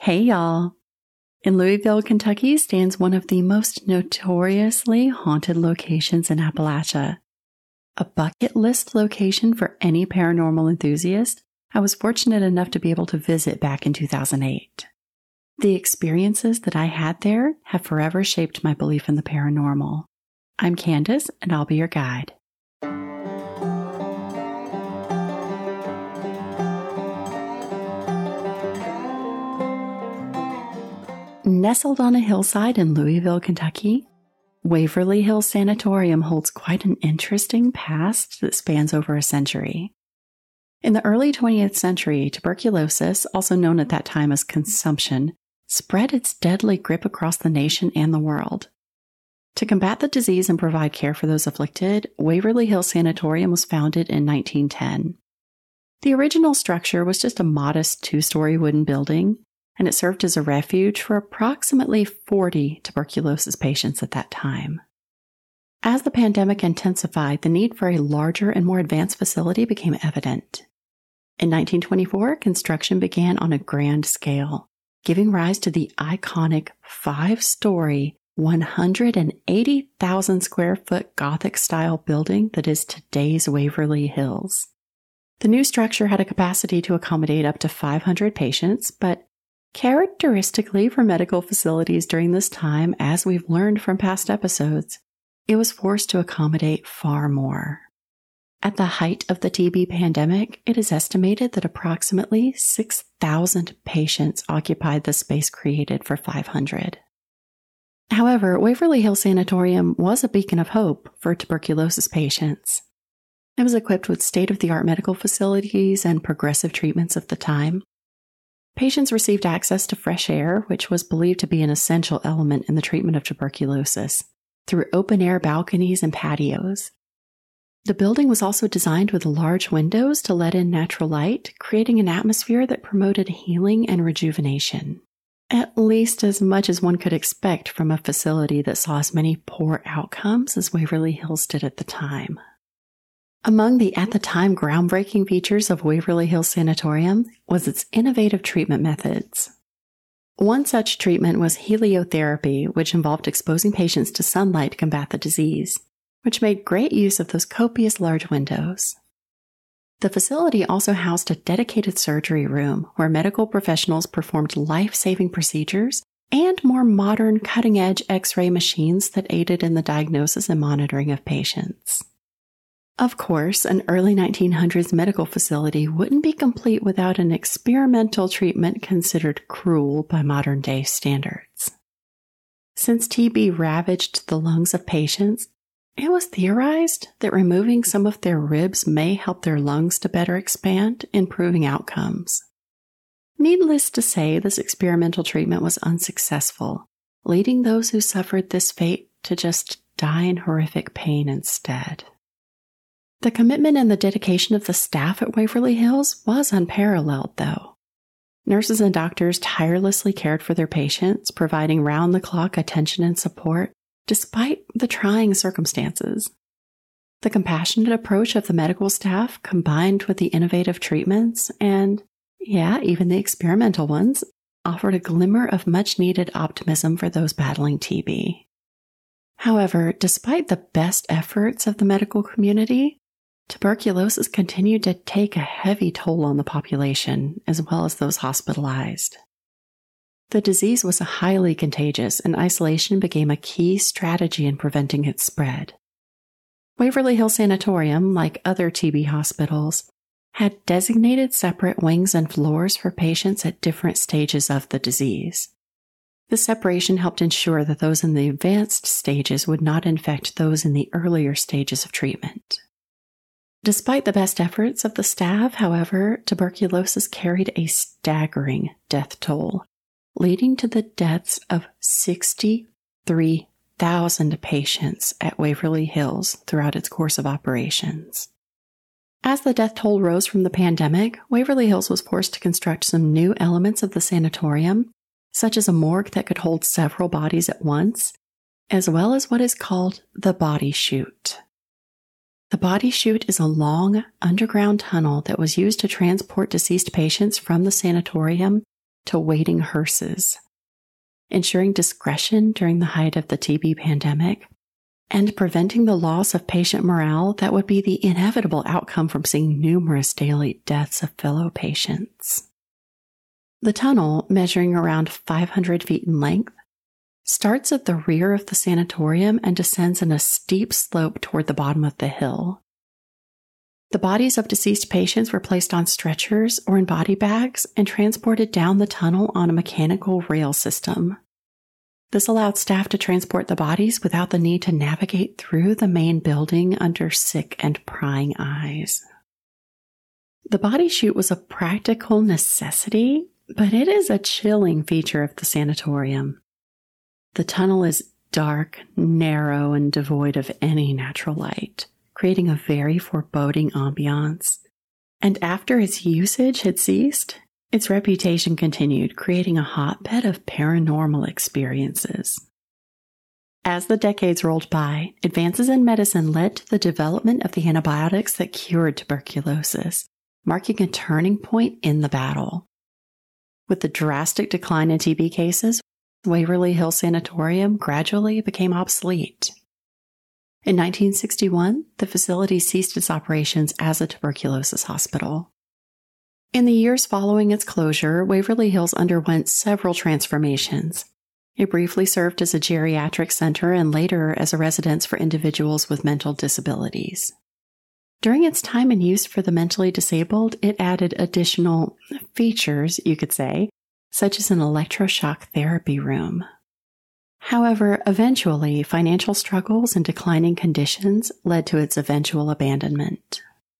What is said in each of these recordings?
Hey, y'all. In Louisville, Kentucky stands one of the most notoriously haunted locations in Appalachia. A bucket list location for any paranormal enthusiast, I was fortunate enough to be able to visit back in 2008. The experiences that I had there have forever shaped my belief in the paranormal. I'm Candace, and I'll be your guide. Nestled on a hillside in Louisville, Kentucky, Waverly Hills Sanatorium holds quite an interesting past that spans over a century. In the early 20th century, tuberculosis, also known at that time as consumption, spread its deadly grip across the nation and the world. To combat the disease and provide care for those afflicted, Waverly Hills Sanatorium was founded in 1910. The original structure was just a modest two-story wooden building, and it served as a refuge for approximately 40 tuberculosis patients at that time. As the pandemic intensified, the need for a larger and more advanced facility became evident. In 1924, construction began on a grand scale, giving rise to the iconic 5-story, 180,000 square foot Gothic-style building that is today's Waverly Hills. The new structure had a capacity to accommodate up to 500 patients, but characteristically for medical facilities during this time, as we've learned from past episodes, it was forced to accommodate far more. At the height of the TB pandemic, it is estimated that approximately 6,000 patients occupied the space created for 500. However, Waverly Hills Sanatorium was a beacon of hope for tuberculosis patients. It was equipped with state-of-the-art medical facilities and progressive treatments of the time. Patients received access to fresh air, which was believed to be an essential element in the treatment of tuberculosis, through open-air balconies and patios. The building was also designed with large windows to let in natural light, creating an atmosphere that promoted healing and rejuvenation. At least as much as one could expect from a facility that saw as many poor outcomes as Waverly Hills did at the time. Among the at the time groundbreaking features of Waverly Hills Sanatorium was its innovative treatment methods. One such treatment was heliotherapy, which involved exposing patients to sunlight to combat the disease, which made great use of those copious large windows. The facility also housed a dedicated surgery room where medical professionals performed life-saving procedures and more modern cutting-edge X-ray machines that aided in the diagnosis and monitoring of patients. Of course, an early 1900s medical facility wouldn't be complete without an experimental treatment considered cruel by modern-day standards. Since TB ravaged the lungs of patients, it was theorized that removing some of their ribs may help their lungs to better expand, improving outcomes. Needless to say, this experimental treatment was unsuccessful, leading those who suffered this fate to just die in horrific pain instead. The commitment and the dedication of the staff at Waverly Hills was unparalleled, though. Nurses and doctors tirelessly cared for their patients, providing round-the-clock attention and support, despite the trying circumstances. The compassionate approach of the medical staff, combined with the innovative treatments, and, even the experimental ones, offered a glimmer of much-needed optimism for those battling TB. However, despite the best efforts of the medical community, tuberculosis continued to take a heavy toll on the population, as well as those hospitalized. The disease was highly contagious, and isolation became a key strategy in preventing its spread. Waverly Hills Sanatorium, like other TB hospitals, had designated separate wings and floors for patients at different stages of the disease. This separation helped ensure that those in the advanced stages would not infect those in the earlier stages of treatment. Despite the best efforts of the staff, however, tuberculosis carried a staggering death toll, leading to the deaths of 63,000 patients at Waverly Hills throughout its course of operations. As the death toll rose from the pandemic, Waverly Hills was forced to construct some new elements of the sanatorium, such as a morgue that could hold several bodies at once, as well as what is called the body chute. The body chute is a long, underground tunnel that was used to transport deceased patients from the sanatorium to waiting hearses, ensuring discretion during the height of the TB pandemic, and preventing the loss of patient morale that would be the inevitable outcome from seeing numerous daily deaths of fellow patients. The tunnel, measuring around 500 feet in length, starts at the rear of the sanatorium and descends in a steep slope toward the bottom of the hill. The bodies of deceased patients were placed on stretchers or in body bags and transported down the tunnel on a mechanical rail system. This allowed staff to transport the bodies without the need to navigate through the main building under sick and prying eyes. The body chute was a practical necessity, but it is a chilling feature of the sanatorium. The tunnel is dark, narrow, and devoid of any natural light, creating a very foreboding ambiance. And after its usage had ceased, its reputation continued, creating a hotbed of paranormal experiences. As the decades rolled by, advances in medicine led to the development of the antibiotics that cured tuberculosis, marking a turning point in the battle. With the drastic decline in TB cases, Waverly Hill Sanatorium gradually became obsolete. In 1961, the facility ceased its operations as a tuberculosis hospital. In the years following its closure, Waverly Hills underwent several transformations. It briefly served as a geriatric center and later as a residence for individuals with mental disabilities. During its time in use for the mentally disabled, it added additional features, you could say, such as an electroshock therapy room. However, eventually, financial struggles and declining conditions led to its eventual abandonment.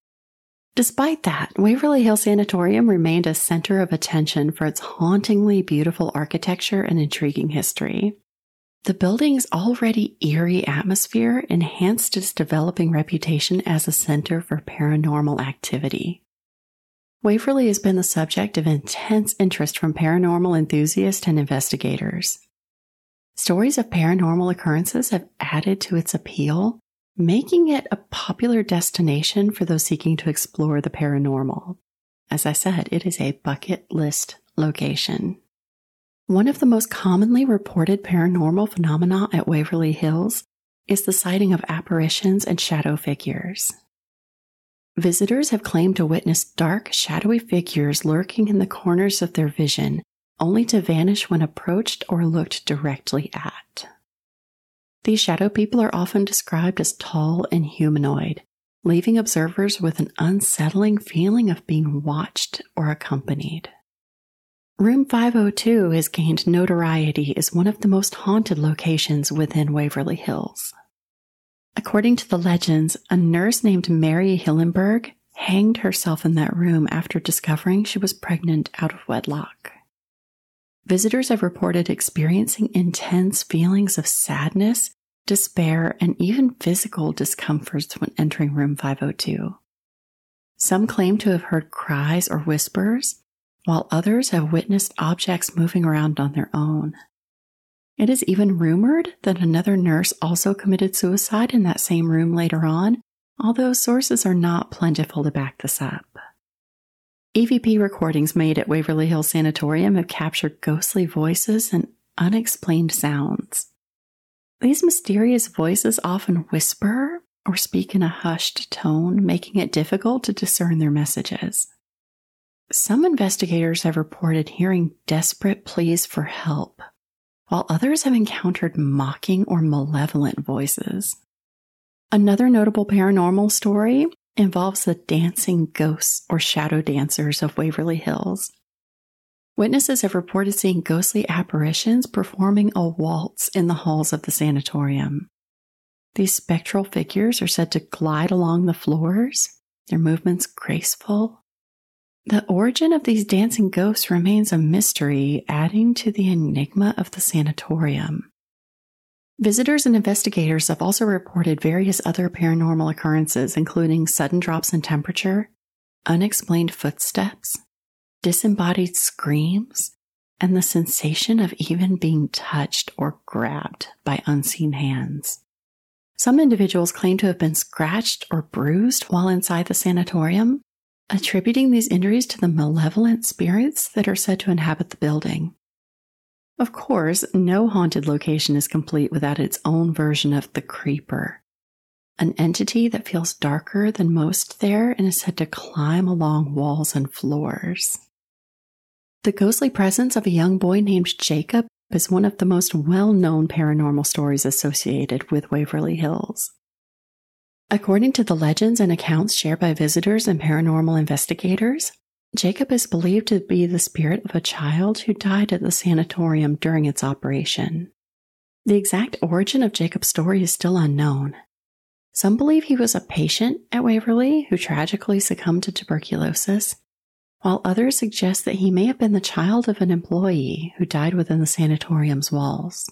Despite that, Waverly Hill Sanatorium remained a center of attention for its hauntingly beautiful architecture and intriguing history. The building's already eerie atmosphere enhanced its developing reputation as a center for paranormal activity. Waverly has been the subject of intense interest from paranormal enthusiasts and investigators. Stories of paranormal occurrences have added to its appeal, making it a popular destination for those seeking to explore the paranormal. As I said, it is a bucket list location. One of the most commonly reported paranormal phenomena at Waverly Hills is the sighting of apparitions and shadow figures. Visitors have claimed to witness dark, shadowy figures lurking in the corners of their vision, only to vanish when approached or looked directly at. These shadow people are often described as tall and humanoid, leaving observers with an unsettling feeling of being watched or accompanied. Room 502 has gained notoriety as one of the most haunted locations within Waverly Hills. According to the legends, a nurse named Mary Hillenberg hanged herself in that room after discovering she was pregnant out of wedlock. Visitors have reported experiencing intense feelings of sadness, despair, and even physical discomforts when entering room 502. Some claim to have heard cries or whispers, while others have witnessed objects moving around on their own. It is even rumored that another nurse also committed suicide in that same room later on, although sources are not plentiful to back this up. EVP recordings made at Waverly Hills Sanatorium have captured ghostly voices and unexplained sounds. These mysterious voices often whisper or speak in a hushed tone, making it difficult to discern their messages. Some investigators have reported hearing desperate pleas for help, while others have encountered mocking or malevolent voices. Another notable paranormal story involves the dancing ghosts or shadow dancers of Waverly Hills. Witnesses have reported seeing ghostly apparitions performing a waltz in the halls of the sanatorium. These spectral figures are said to glide along the floors, their movements graceful. The origin of these dancing ghosts remains a mystery, adding to the enigma of the sanatorium. Visitors and investigators have also reported various other paranormal occurrences, including sudden drops in temperature, unexplained footsteps, disembodied screams, and the sensation of even being touched or grabbed by unseen hands. Some individuals claim to have been scratched or bruised while inside the sanatorium, attributing these injuries to the malevolent spirits that are said to inhabit the building. Of course, no haunted location is complete without its own version of the creeper, an entity that feels darker than most there and is said to climb along walls and floors. The ghostly presence of a young boy named Jacob is one of the most well-known paranormal stories associated with Waverly Hills. According to the legends and accounts shared by visitors and paranormal investigators, Jacob is believed to be the spirit of a child who died at the sanatorium during its operation. The exact origin of Jacob's story is still unknown. Some believe he was a patient at Waverly who tragically succumbed to tuberculosis, while others suggest that he may have been the child of an employee who died within the sanatorium's walls.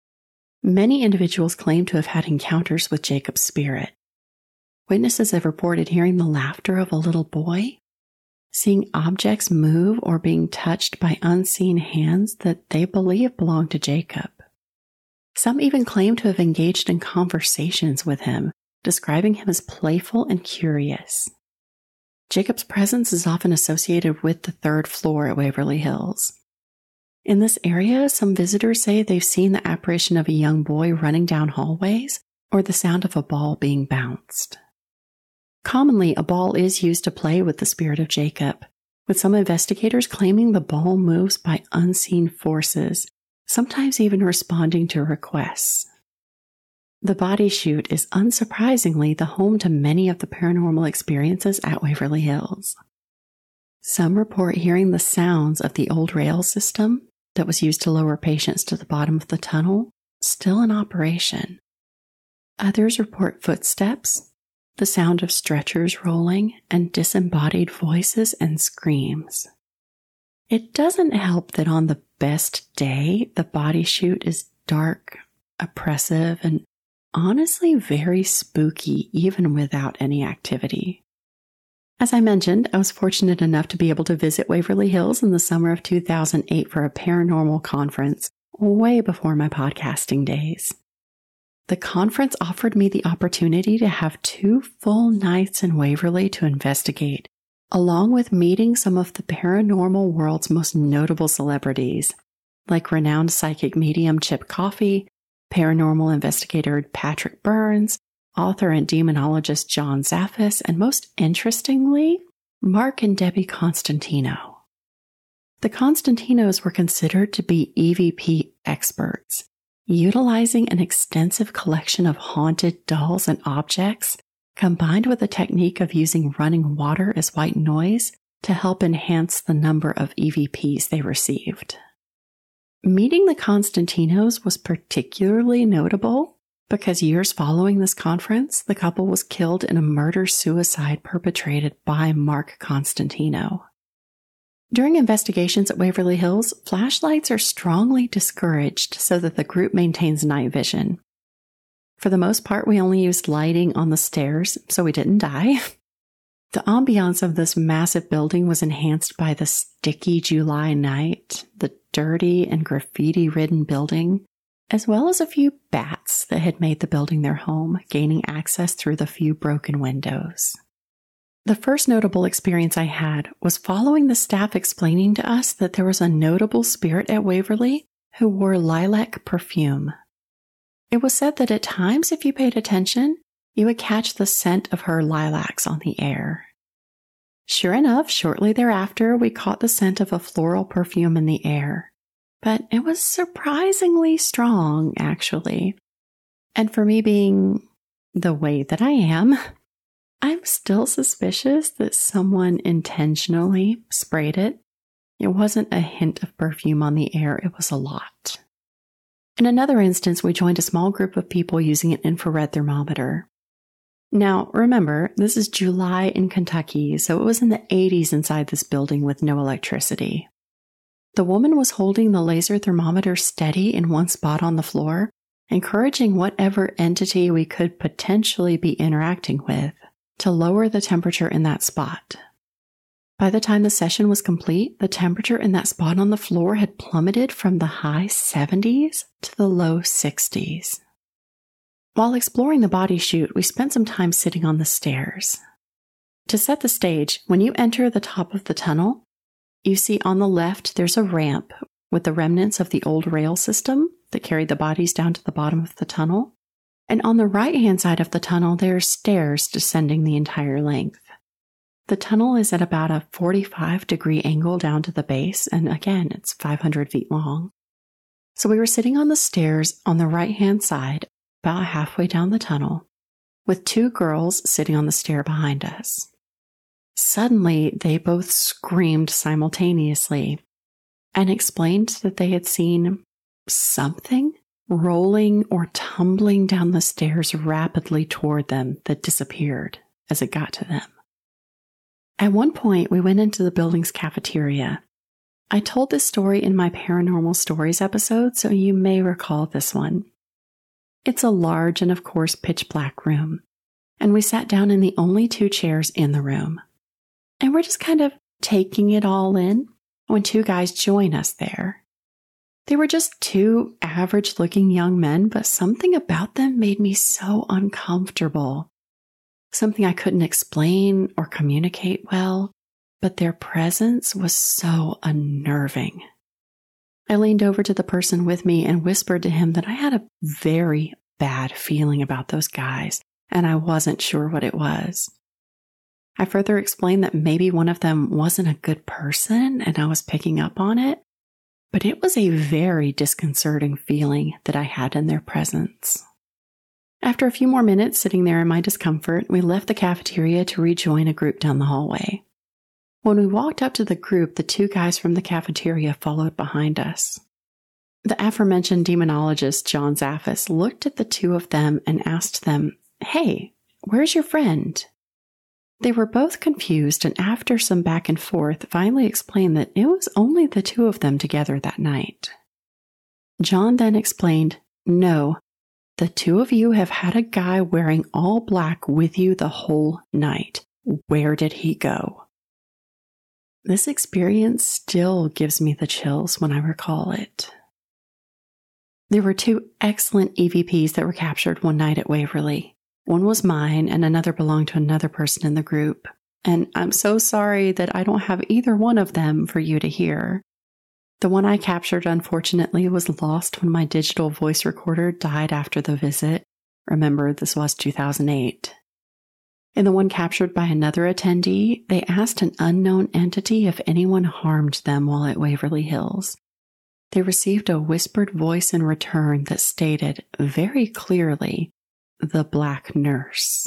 Many individuals claim to have had encounters with Jacob's spirit. Witnesses have reported hearing the laughter of a little boy, seeing objects move or being touched by unseen hands that they believe belong to Jacob. Some even claim to have engaged in conversations with him, describing him as playful and curious. Jacob's presence is often associated with the third floor at Waverly Hills. In this area, some visitors say they've seen the apparition of a young boy running down hallways or the sound of a ball being bounced. Commonly, a ball is used to play with the spirit of Jacob, with some investigators claiming the ball moves by unseen forces, sometimes even responding to requests. The Body Chute is unsurprisingly the home to many of the paranormal experiences at Waverly Hills. Some report hearing the sounds of the old rail system that was used to lower patients to the bottom of the tunnel still in operation. Others report footsteps, the sound of stretchers rolling, and disembodied voices and screams. It doesn't help that on the best day, the Body Chute is dark, oppressive, and honestly very spooky even without any activity. As I mentioned, I was fortunate enough to be able to visit Waverly Hills in the summer of 2008 for a paranormal conference, way before my podcasting days. The conference offered me the opportunity to have 2 full nights in Waverly to investigate, along with meeting some of the paranormal world's most notable celebrities, like renowned psychic medium Chip Coffey, paranormal investigator Patrick Burns, author and demonologist John Zaffis, and most interestingly, Mark and Debbie Constantino. The Constantinos were considered to be EVP experts, utilizing an extensive collection of haunted dolls and objects, combined with a technique of using running water as white noise to help enhance the number of EVPs they received. Meeting the Constantinos was particularly notable because years following this conference, the couple was killed in a murder-suicide perpetrated by Mark Constantino. During investigations at Waverly Hills, flashlights are strongly discouraged so that the group maintains night vision. For the most part, we only used lighting on the stairs, so we didn't die. The ambiance of this massive building was enhanced by the sticky July night, the dirty and graffiti-ridden building, as well as a few bats that had made the building their home, gaining access through the few broken windows. The first notable experience I had was following the staff explaining to us that there was a notable spirit at Waverly who wore lilac perfume. It was said that at times, if you paid attention, you would catch the scent of her lilacs on the air. Sure enough, shortly thereafter, we caught the scent of a floral perfume in the air. But it was surprisingly strong, actually. And for me being the way that I am, I'm still suspicious that someone intentionally sprayed it. It wasn't a hint of perfume on the air, it was a lot. In another instance, we joined a small group of people using an infrared thermometer. Now, remember, this is July in Kentucky, so it was in the 80s inside this building with no electricity. The woman was holding the laser thermometer steady in one spot on the floor, encouraging whatever entity we could potentially be interacting with to lower the temperature in that spot. By the time the session was complete, the temperature in that spot on the floor had plummeted from the high 70s to the low 60s. While exploring the Body Chute, we spent some time sitting on the stairs. To set the stage, when you enter the top of the tunnel, you see on the left there's a ramp with the remnants of the old rail system that carried the bodies down to the bottom of the tunnel. And on the right-hand side of the tunnel, there are stairs descending the entire length. The tunnel is at about a 45-degree angle down to the base, and again, it's 500 feet long. So we were sitting on the stairs on the right-hand side, about halfway down the tunnel, with two girls sitting on the stair behind us. Suddenly, they both screamed simultaneously and explained that they had seen something rolling or tumbling down the stairs rapidly toward them that disappeared as it got to them. At one point, we went into the building's cafeteria. I told this story in my Paranormal Stories episode, so you may recall this one. It's a large and, of course, pitch black room, and we sat down in the only two chairs in the room. And we're just kind of taking it all in when two guys join us there. They were just two average-looking young men, but something about them made me so uncomfortable. Something I couldn't explain or communicate well, but their presence was so unnerving. I leaned over to the person with me and whispered to him that I had a very bad feeling about those guys, and I wasn't sure what it was. I further explained that maybe one of them wasn't a good person and I was picking up on it, but it was a very disconcerting feeling that I had in their presence. After a few more minutes sitting there in my discomfort, we left the cafeteria to rejoin a group down the hallway. When we walked up to the group, the two guys from the cafeteria followed behind us. The aforementioned demonologist, John Zaffis, looked at the two of them and asked them, "Hey, where's your friend?" They were both confused, and after some back and forth, finally explained that it was only the two of them together that night. John then explained, "No, the two of you have had a guy wearing all black with you the whole night. Where did he go?" This experience still gives me the chills when I recall it. There were two excellent EVPs that were captured one night at Waverly. One was mine and another belonged to another person in the group. And I'm so sorry that I don't have either one of them for you to hear. The one I captured, unfortunately, was lost when my digital voice recorder died after the visit. Remember, this was 2008. In the one captured by another attendee, they asked an unknown entity if anyone harmed them while at Waverly Hills. They received a whispered voice in return that stated very clearly, "The Black Nurse."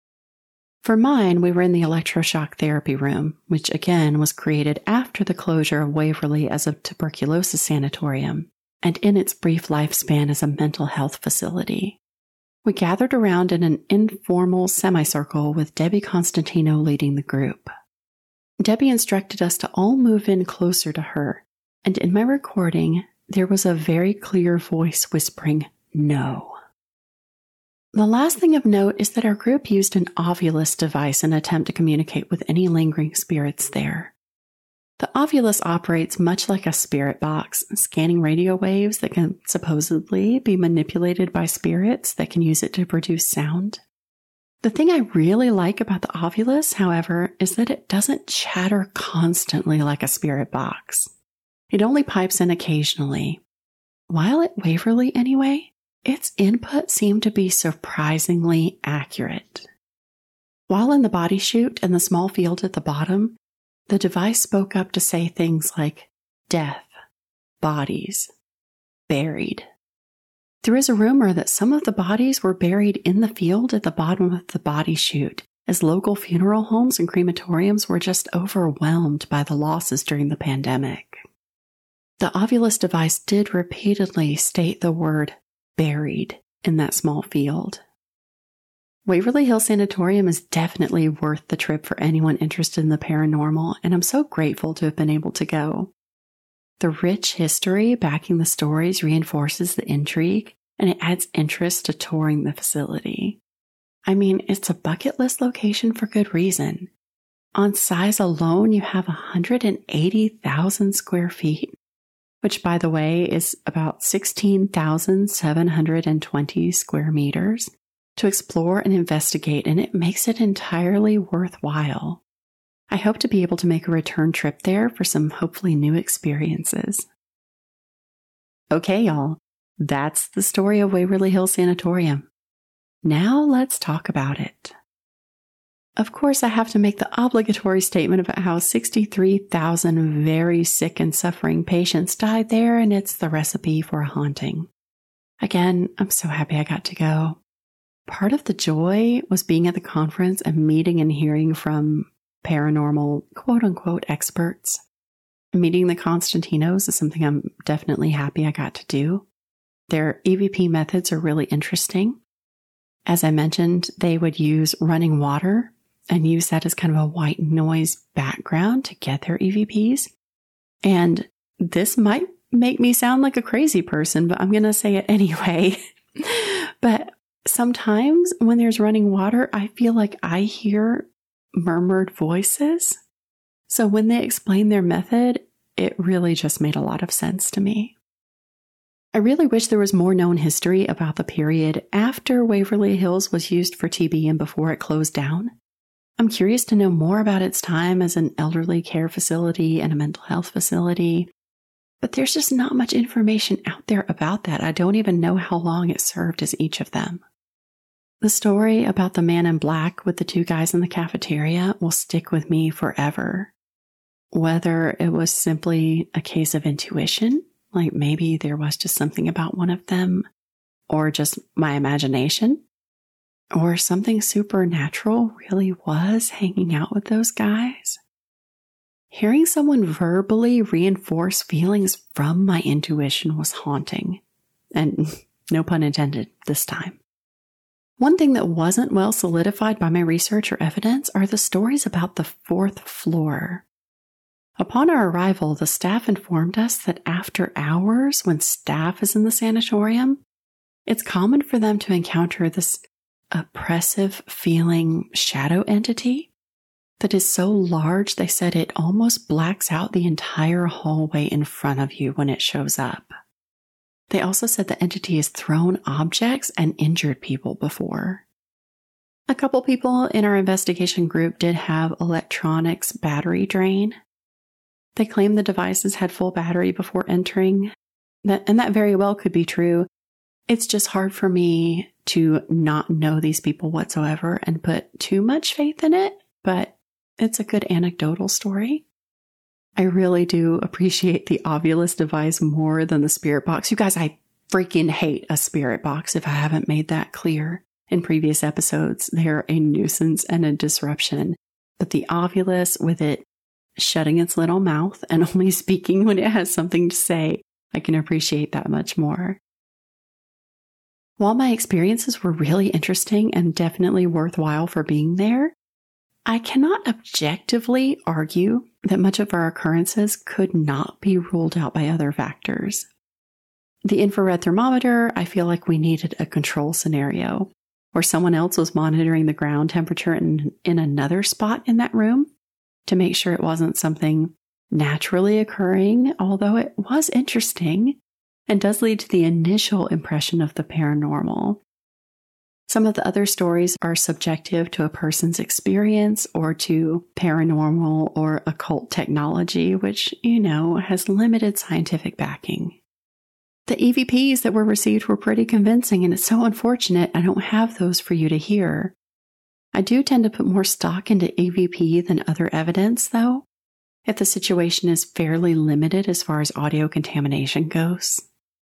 For mine, we were in the electroshock therapy room, which again was created after the closure of Waverly as a tuberculosis sanatorium, and in its brief lifespan as a mental health facility. We gathered around in an informal semicircle with Debbie Constantino leading the group. Debbie instructed us to all move in closer to her, and in my recording, there was a very clear voice whispering, "No." The last thing of note is that our group used an Ovilus device in an attempt to communicate with any lingering spirits there. The Ovilus operates much like a spirit box, scanning radio waves that can supposedly be manipulated by spirits that can use it to produce sound. The thing I really like about the Ovilus, however, is that it doesn't chatter constantly like a spirit box. It only pipes in occasionally. While at Waverly anyway, its input seemed to be surprisingly accurate. While in the body chute and the small field at the bottom, the device spoke up to say things like death, bodies, buried. There is a rumor that some of the bodies were buried in the field at the bottom of the body chute, as local funeral homes and crematoriums were just overwhelmed by the losses during the pandemic. The Ovilus device did repeatedly state the word buried in that small field. Waverly Hills Sanatorium is definitely worth the trip for anyone interested in the paranormal, and I'm so grateful to have been able to go. The rich history backing the stories reinforces the intrigue, and it adds interest to touring the facility. I mean, it's a bucket list location for good reason. On size alone, you have 180,000 square feet, which, by the way, is about 16,720 square meters. to explore and investigate, and it makes it entirely worthwhile. I hope to be able to make a return trip there for some hopefully new experiences. Okay, y'all, that's the story of Waverly Hills Sanatorium. Now let's talk about it. Of course, I have to make the obligatory statement about how 63,000 very sick and suffering patients died there, and it's the recipe for a haunting. Again, I'm so happy I got to go. Part of the joy was being at the conference and meeting and hearing from paranormal, quote-unquote, experts. Meeting the Constantinos is something I'm definitely happy I got to do. Their EVP methods are really interesting. As I mentioned, they would use running water and use that as kind of a white noise background to get their EVPs. And this might make me sound like a crazy person, but I'm going to say it anyway. But sometimes when there's running water, I feel like I hear murmured voices. So when they explained their method, it really just made a lot of sense to me. I really wish there was more known history about the period after Waverly Hills was used for TB and before it closed down. I'm curious to know more about its time as an elderly care facility and a mental health facility, but there's just not much information out there about that. I don't even know how long it served as each of them. The story about the man in black with the two guys in the cafeteria will stick with me forever. Whether it was simply a case of intuition, like maybe there was just something about one of them, or just my imagination, or something supernatural really was hanging out with those guys. Hearing someone verbally reinforce feelings from my intuition was haunting. And no pun intended this time. One thing that wasn't well solidified by my research or evidence are the stories about the fourth floor. Upon our arrival, the staff informed us that after hours, when staff is in the sanatorium, it's common for them to encounter this oppressive feeling shadow entity that is so large, they said it almost blacks out the entire hallway in front of you when it shows up. They also said the entity has thrown objects and injured people before. A couple people in our investigation group did have electronics battery drain. They claimed the devices had full battery before entering, and that very well could be true. It's just hard for me to not know these people whatsoever and put too much faith in it, but it's a good anecdotal story. I really do appreciate the Ovilus device more than the spirit box. You guys, I freaking hate a spirit box if I haven't made that clear in previous episodes. They're a nuisance and a disruption. But the Ovilus, with it shutting its little mouth and only speaking when it has something to say, I can appreciate that much more. While my experiences were really interesting and definitely worthwhile for being there, I cannot objectively argue that much of our occurrences could not be ruled out by other factors. The infrared thermometer, I feel like we needed a control scenario, or someone else was monitoring the ground temperature in another spot in that room to make sure it wasn't something naturally occurring, although it was interesting and does lead to the initial impression of the paranormal. Some of the other stories are subjective to a person's experience or to paranormal or occult technology, which, has limited scientific backing. The EVPs that were received were pretty convincing, and it's so unfortunate I don't have those for you to hear. I do tend to put more stock into EVP than other evidence, though, if the situation is fairly limited as far as audio contamination goes.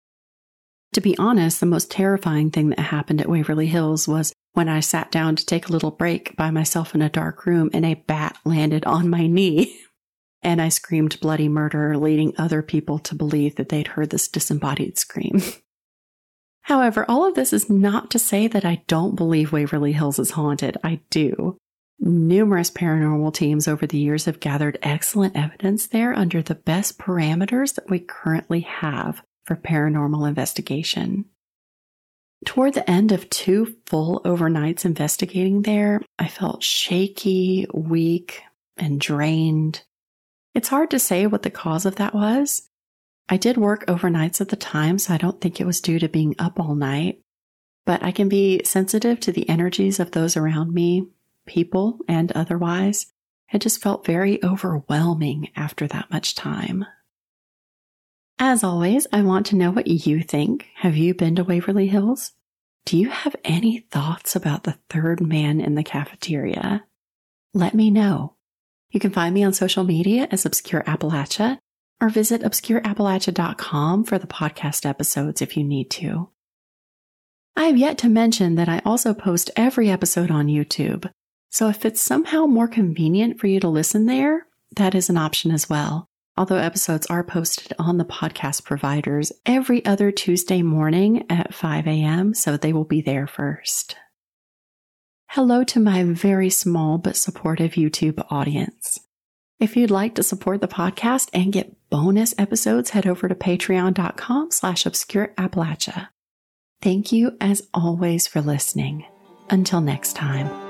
To be honest, the most terrifying thing that happened at Waverly Hills was when I sat down to take a little break by myself in a dark room and a bat landed on my knee. And I screamed bloody murder, leading other people to believe that they'd heard this disembodied scream. However, all of this is not to say that I don't believe Waverly Hills is haunted. I do. Numerous paranormal teams over the years have gathered excellent evidence there under the best parameters that we currently have for paranormal investigation. Toward the end of 2 full overnights investigating there, I felt shaky, weak, and drained. It's hard to say what the cause of that was. I did work overnights at the time, so I don't think it was due to being up all night. but I can be sensitive to the energies of those around me, people and otherwise. It just felt very overwhelming after that much time. As always, I want to know what you think. Have you been to Waverly Hills? Do you have any thoughts about the third man in the cafeteria? Let me know. You can find me on social media as Obscure Appalachia, or visit obscureappalachia.com for the podcast episodes if you need to. I have yet to mention that I also post every episode on YouTube, so if it's somehow more convenient for you to listen there, that is an option as well. Although episodes are posted on the podcast providers every other Tuesday morning at 5 a.m., so they will be there first. Hello to my very small but supportive YouTube audience. If you'd like to support the podcast and get bonus episodes, head over to patreon.com/obscureappalachia. Thank you as always for listening. Until next time.